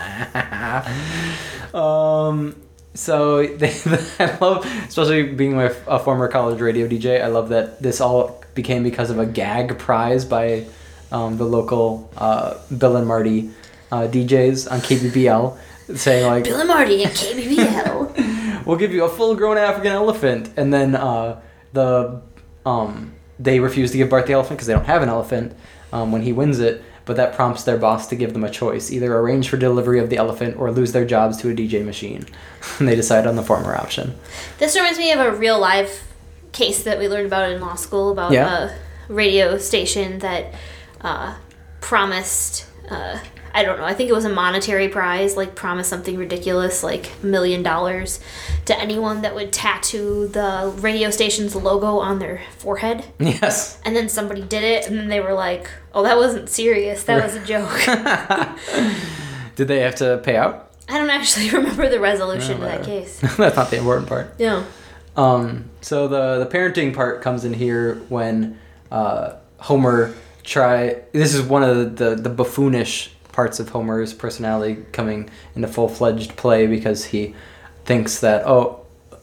um. So they, I love, especially being a, a former college radio D J. I love that this all became because of a gag prize by um, the local uh, Bill and Marty uh, D Js on K B B L, saying like, Bill and Marty and K B B L. "We'll give you a full-grown African elephant," and then uh, the um, they refuse to give Bart the elephant because they don't have an elephant um, when he wins it. But that prompts their boss to give them a choice: either arrange for delivery of the elephant or lose their jobs to a D J machine. And they decide on the former option. This reminds me of a real life case that we learned about in law school about Yeah. a radio station that uh, promised, uh, I don't know, I think it was a monetary prize, like promised something ridiculous, like a million dollars to anyone that would tattoo the radio station's logo on their forehead. Yes. And then somebody did it, and then they were like, oh, that wasn't serious, that was a joke. Did they have to pay out? I don't actually remember the resolution No, of that whatever. case. That's not the important part. No. Um, so the the parenting part comes in here when uh, Homer try. This is one of the, the, the buffoonish parts of Homer's personality coming into full fledged play, because he thinks that oh.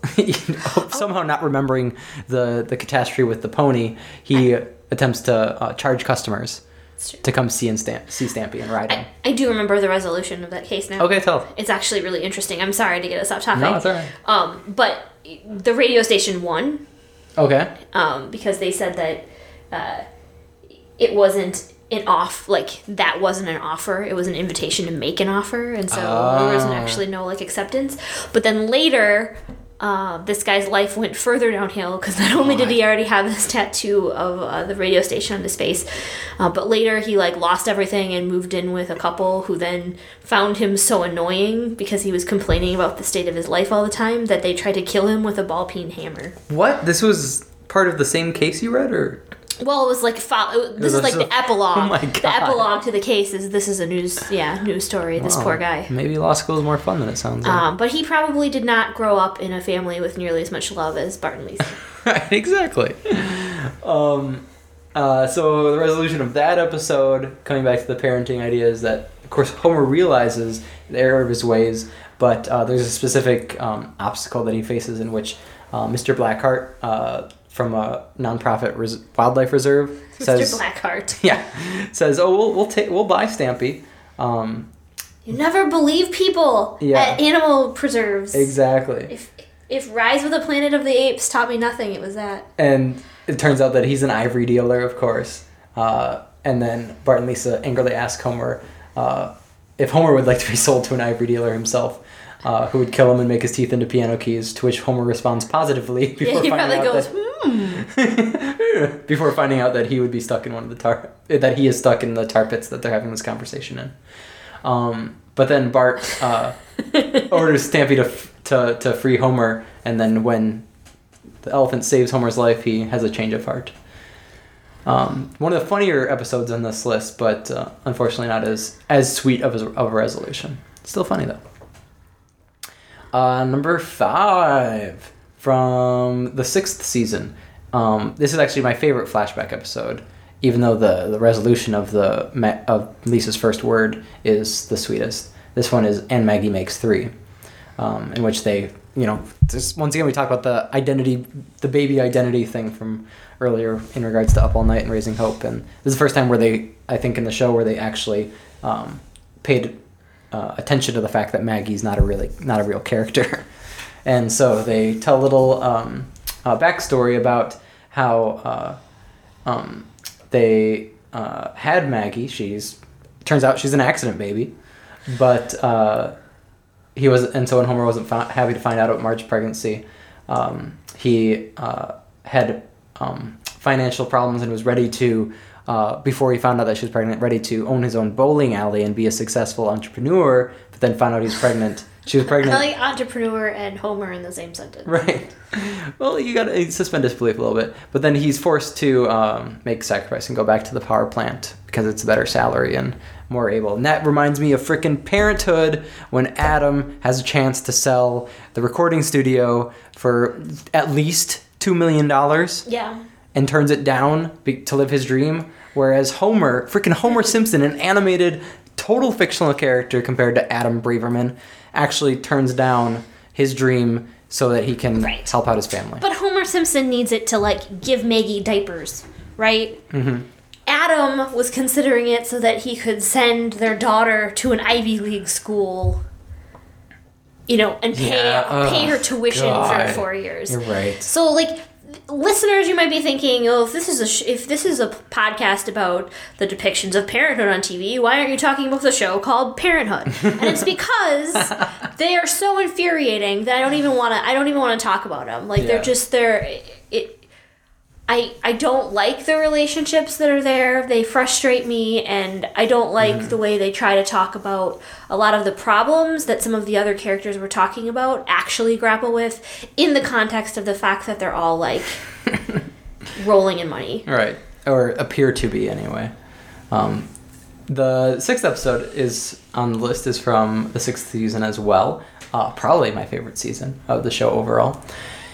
somehow not remembering the, the catastrophe with the pony, he attempts to uh, charge customers to come see and stamp, see Stampy and ride him. I, I do remember the resolution of that case now. Okay, tell. It's actually really interesting. I'm sorry to get us off topic. No, it's all right. Um, but the radio station won Okay. um, because they said that uh, it wasn't an off, like that wasn't an offer. It was an invitation to make an offer, and so there wasn't Ah. actually no like acceptance. But then later, uh, this guy's life went further downhill because not only did he already have this tattoo of uh, the radio station on his face, uh, but later he like lost everything and moved in with a couple who then found him so annoying because he was complaining about the state of his life all the time that they tried to kill him with a ball peen hammer. What? This was part of the same case you read, or? Well, it was like fo- this was is like a- the epilogue. Oh my The God. epilogue to the case is this is a news yeah news story. This Wow. poor guy. Maybe law school is more fun than it sounds like. Um, but he probably did not grow up in a family with nearly as much love as Bart and Lisa. Right, exactly. Um, Uh, so the resolution of that episode, coming back to the parenting idea, is that, of course, Homer realizes the error of his ways, but uh, there's a specific um, obstacle that he faces in which uh, Mister Blackheart uh, from a nonprofit res- wildlife reserve says, Mister Blackheart. Yeah, says, "Oh, we'll we'll take we'll buy Stampy." Um, You never believe people Yeah. at animal preserves. exactly. If if Rise of the Planet of the Apes taught me nothing, it was that. And it turns out that he's an ivory dealer, of course. Uh, and then Bart and Lisa angrily ask Homer uh, if Homer would like to be sold to an ivory dealer himself, uh, who would kill him and make his teeth into piano keys, to which Homer responds positively before Yeah, he finding probably out goes, that, hmm. before finding out that he would be stuck in one of the tar that he is stuck in the tar pits that they're having this conversation in. Um, but then Bart uh, orders Stampy to, f- to to free Homer, and then when the elephant saves Homer's life, he has a change of heart. Um, one of the funnier episodes on this list, but uh, unfortunately not as as sweet of a, of a resolution. Still funny though. Uh, number five from the sixth season. Um, this is actually my favorite flashback episode, even though the, the resolution of the Ma- of Lisa's first word is the sweetest. This one is "And Maggie Makes Three," um, in which they, you know, just, once again we talk about the identity, the baby identity thing from earlier in regards to Up All Night and Raising Hope, and this is the first time where they, I think, in the show where they actually um, paid uh, attention to the fact that Maggie's not a really not a real character, and so they tell a little um, uh, backstory about how. Uh, um, They uh, had Maggie. She's turns out she's an accident baby, but uh, he was, and so when Homer wasn't fa- happy to find out about Marge's pregnancy, um, he uh, had um, financial problems and was ready to, uh, before he found out that she was pregnant, ready to own his own bowling alley and be a successful entrepreneur. But then found out he was pregnant. She was pregnant. I like entrepreneur and Homer in the same sentence. Right. Well, you got to suspend disbelief a little bit. But then he's forced to um, make a sacrifice and go back to the power plant because it's a better salary and more able. And that reminds me of frickin' Parenthood, when Adam has a chance to sell the recording studio for at least two million dollars. Yeah. And turns it down be- to live his dream. Whereas Homer, frickin' Homer Simpson, an animated, total fictional character compared to Adam Braverman, actually turns down his dream so that he can Right. help out his family. But Homer Simpson needs it to, like, give Maggie diapers, right? Mm-hmm. Adam was considering it so that he could send their daughter to an Ivy League school, you know, and pay Yeah, pay her ugh, tuition God. for four years. You're right. So, like, listeners, you might be thinking, oh, if this is a sh- if this is a podcast about the depictions of parenthood on T V, why aren't you talking about the show called Parenthood? And it's because they are so infuriating that I don't even want to. I don't even want to talk about them. Like Yeah. they're just they're it. I I don't like the relationships that are there. They frustrate me, and I don't like Mm-hmm. the way they try to talk about a lot of the problems that some of the other characters we're talking about actually grapple with in the context of the fact that they're all like rolling in money. Right. Or appear to be, anyway. Um, the sixth episode is on the list is from the sixth season as well. Uh, probably my favorite season of the show overall.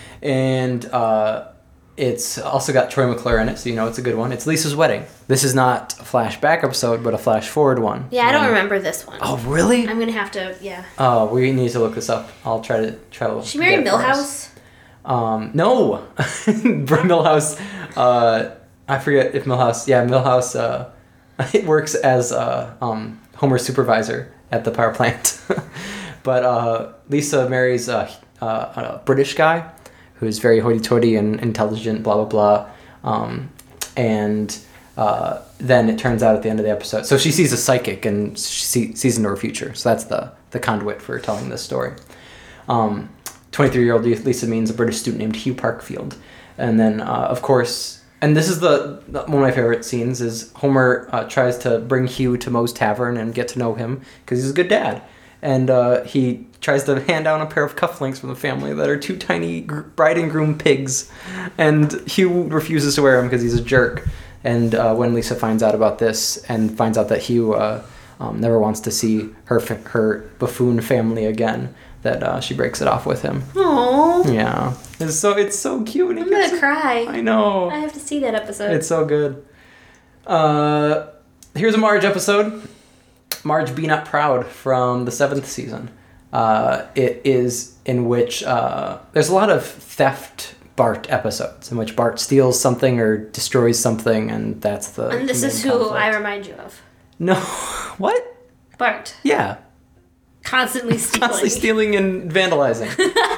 And uh, it's also got Troy McClure in it, so you know it's a good one. It's Lisa's wedding. This is not a flashback episode, but a flash forward one. Yeah, I don't Um, remember this one. Oh, really? I'm gonna have to. Yeah. Oh, we need to look this up. I'll try to try to. She married get it for us. Millhouse. Um, no, Millhouse. Uh, I forget if Millhouse. Yeah, Millhouse. Uh, it works as uh, um, Homer's supervisor at the power plant. But uh, Lisa marries a, a, a British guy who's very hoity-toity and intelligent. Blah blah blah. Um, and uh, then it turns out at the end of the episode, so she sees a psychic and she see, sees into her future. So that's the the conduit for telling this story. Um, twenty-three-year-old Lisa means a British student named Hugh Parkfield. And then, uh, of course, and this is the, the one of my favorite scenes, is Homer uh, tries to bring Hugh to Moe's Tavern and get to know him because he's a good dad. And uh, he tries to hand down a pair of cufflinks from the family that are two tiny gr- bride and groom pigs. And Hugh refuses to wear them because he's a jerk. And uh, when Lisa finds out about this and finds out that Hugh uh, um, never wants to see her fa- her buffoon family again, that uh, she breaks it off with him. Aww. Yeah, it's so it's so cute. And I'm he gonna gets- cry. I know. I have to see that episode. It's so good. Uh, here's a Marge episode. Marge Be Not Proud from the seventh season. Uh, it is in which uh, there's a lot of theft Bart episodes in which Bart steals something or destroys something, and that's the. and this main is who conflict. I remind you of. No, what? Bart. Yeah, Constantly stealing. constantly stealing and vandalizing.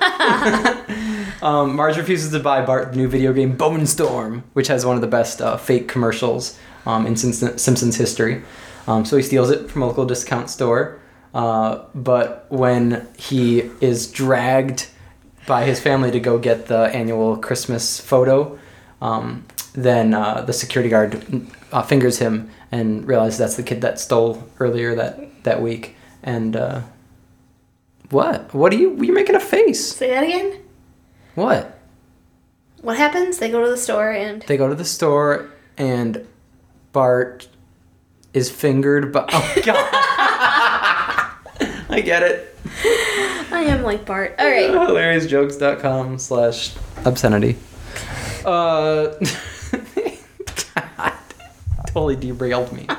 um, Marge refuses to buy Bart the new video game Bone Storm, which has one of the best uh, fake commercials um, in Simpsons, Simpsons history. Um, so he steals it from a local discount store. Uh, but when he is dragged by his family to go get the annual Christmas photo, um, then uh, the security guard uh, fingers him and realizes that's the kid that stole earlier that, that week. And uh, what? What are you? You're making a face. Say that again? What? What happens? They go to the store and... They go to the store and Bart is fingered by... Oh, God. I get it. I am like Bart. All right. hilarious jokes.com slash obscenity. Uh, God, totally derailed me.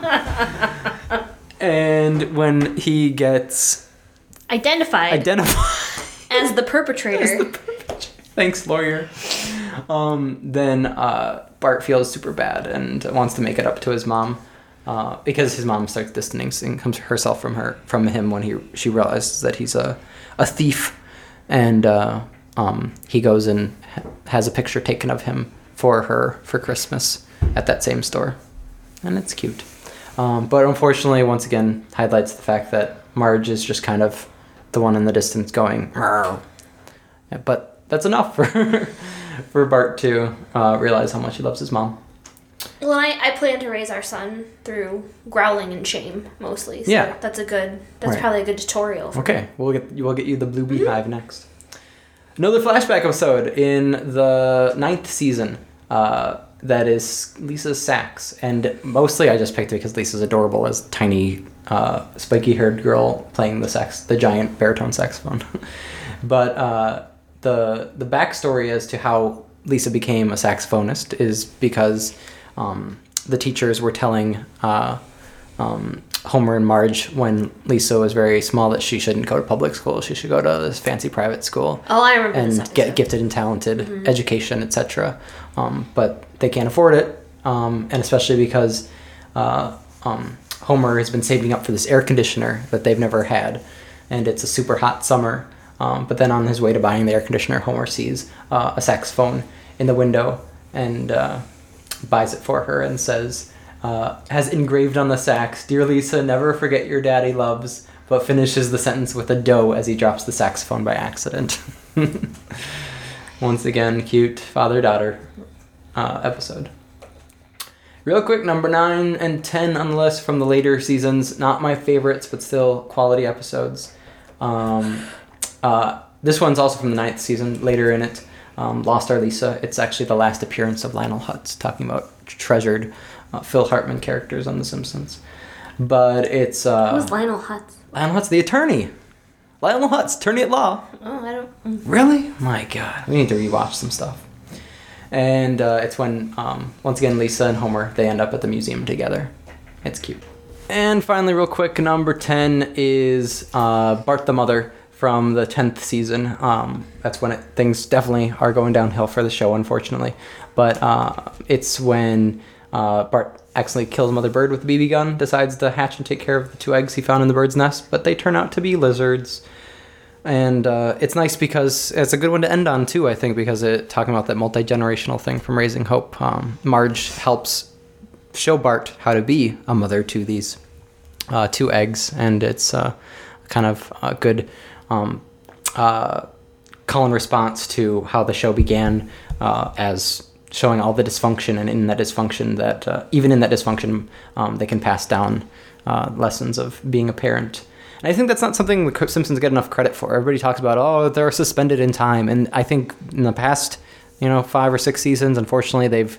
And when he gets Identified identified as the perpetrator. as the perpetrator, thanks, lawyer. Um, then uh, Bart feels super bad and wants to make it up to his mom. Uh, because his mom starts distancing herself from her, from him when he she realizes that he's a, a thief, and uh, um, he goes and ha- has a picture taken of him for her for Christmas at that same store, and it's cute. Um, but unfortunately, once again, highlights the fact that Marge is just kind of the one in the distance going, "Meow." Yeah, but that's enough for for Bart to uh, realize how much he loves his mom. Well, I, I plan to raise our son through growling and shame, mostly. So Yeah. that's a good, that's Right. probably a good tutorial for Okay, we'll get we'll get you the Blue Beehive next. Another flashback episode in the ninth season. Uh, that is Lisa Sachs, and mostly I just picked it because Lisa's adorable as a tiny, uh, spiky-haired girl playing the sax, the giant baritone saxophone. But uh, the the backstory as to how Lisa became a saxophonist is because um, the teachers were telling uh, um, Homer and Marge when Lisa was very small that she shouldn't go to public school. She should go to this fancy private school. Oh, I remember this And episode. get gifted and talented Mm-hmm. education, et cetera. Um, but they can't afford it, um, and especially because uh, um, Homer has been saving up for this air conditioner that they've never had, and it's a super hot summer. Um, but then on his way to buying the air conditioner, Homer sees uh, a saxophone in the window and uh, buys it for her and says, uh, has engraved on the sax, "Dear Lisa, never forget your daddy loves," but finishes the sentence with a dough as he drops the saxophone by accident. Once again, cute father-daughter uh, episode. Real quick, number nine and ten on the list from the later seasons. Not my favorites, but still quality episodes. Um, uh, this one's also from the ninth season, later in it. Um, Lost Our Lisa. It's actually the last appearance of Lionel Hutz, talking about treasured uh, Phil Hartman characters on The Simpsons. But it's... Uh, Who's Lionel Hutz? Lionel Hutz, the attorney. Lionel Hutz, attorney at law. Oh, I don't... mm. Really? My God. We need to rewatch some stuff. And uh, it's when, um, once again, Lisa and Homer, they end up at the museum together. It's cute. And finally, real quick, number ten is uh, Bart the Mother from the tenth season. Um, that's when it, things definitely are going downhill for the show, unfortunately. But uh, it's when uh, Bart accidentally kills Mother Bird with a B B gun, decides to hatch and take care of the two eggs he found in the bird's nest, but they turn out to be lizards. And uh, it's nice because it's a good one to end on, too, I think, because it talking about that multi-generational thing from Raising Hope. Um, Marge helps show Bart how to be a mother to these uh, two eggs, and it's uh, kind of a good um, uh, call and response to how the show began uh, as showing all the dysfunction, and in that dysfunction, that uh, even in that dysfunction, um, they can pass down uh, lessons of being a parent. And I think that's not something the Simpsons get enough credit for. Everybody talks about, oh, they're suspended in time. And I think in the past, you know, five or six seasons, unfortunately, they've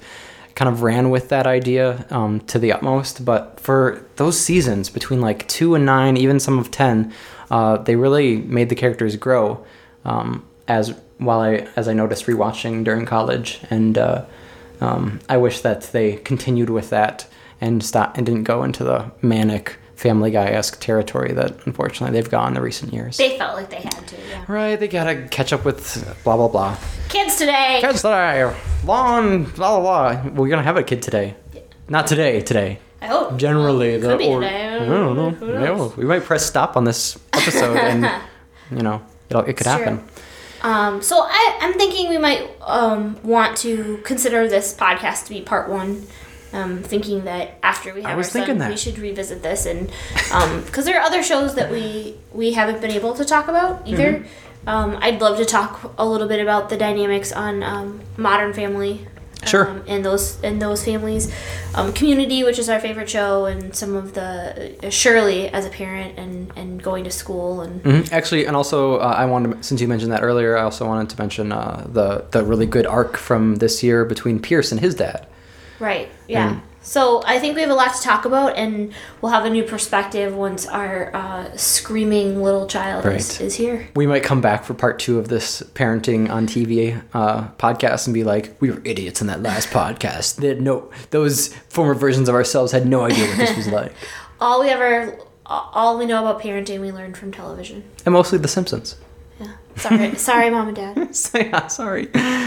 kind of ran with that idea um, to the utmost. But for those seasons between like two and nine, even some of ten, uh, they really made the characters grow. Um, as while I as I noticed rewatching during college, and uh, um, I wish that they continued with that and stop and didn't go into the manic Family Guy-esque territory that unfortunately they've gone in recent years. They felt like they had to, yeah. Right, they gotta catch up with blah blah blah. Kids today. Kids today. Long blah blah blah. We're gonna have a kid today. Not today. Today. I hope. Generally, well, the could be or, today. I don't know. Who knows? Yeah, we might press stop on this episode, and you know, it'll, it could It's happen. true. Um, so I, I'm thinking we might um, want to consider this podcast to be part one. Um, thinking that after we have I was our son, thinking that. we should revisit this, and because there are other shows that we we haven't been able to talk about either. Mm-hmm. Um, I'd love to talk a little bit about the dynamics on um, Modern Family. Sure. Um, and those and those families, um, Community, which is our favorite show, and some of the uh, Shirley as a parent and, and going to school and Mm-hmm. Actually, and also uh, I wanted to, since you mentioned that earlier, I also wanted to mention uh, the the really good arc from this year between Pierce and his dad. right, yeah. And- So I think we have a lot to talk about, and we'll have a new perspective once our uh, screaming little child is, Right. is here. We might come back for part two of this parenting on T V uh, podcast and be like, we were idiots in that last podcast. They had no, those former versions of ourselves had no idea what this was like. All we ever, all we know about parenting, we learned from television. And mostly The Simpsons. Yeah. Sorry, sorry, mom and dad. Yeah, sorry.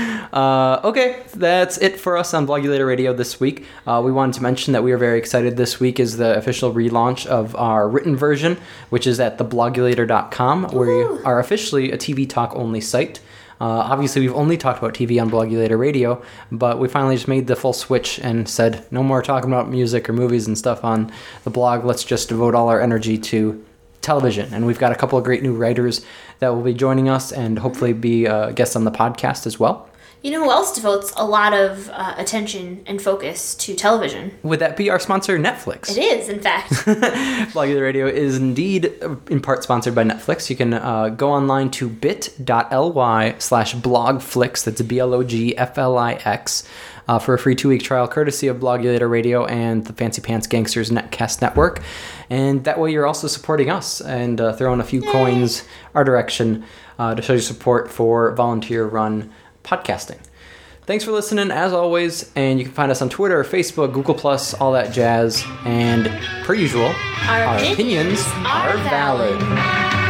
Uh, okay, that's it for us on Blogulator Radio this week. Uh, we wanted to mention that we are very excited. This week is the official relaunch of our written version, which is at the blogulator dot com, where we are officially a T V talk only site. Uh, obviously, we've only talked about T V on Blogulator Radio, but we finally just made the full switch and said, no more talking about music or movies and stuff on the blog. Let's just devote all our energy to television. And we've got a couple of great new writers that will be joining us and hopefully be uh, guests on the podcast as well. You know who else devotes a lot of uh, attention and focus to television? Would that be our sponsor, Netflix? It is, in fact. Blogulator Radio is indeed uh, in part sponsored by Netflix. You can uh, go online to bit.ly slash blogflix, that's B L O G F L I X, uh, for a free two-week trial courtesy of Blogulator Radio and the Fancy Pants Gangsters Netcast Network. And that way you're also supporting us and uh, throwing a few Yay. coins our direction uh, to show your support for volunteer-run podcasting. Thanks for listening, as always, and you can find us on Twitter, Facebook, Google Plus, all that jazz. And per usual, Our our opinions opinions are are valid. valid.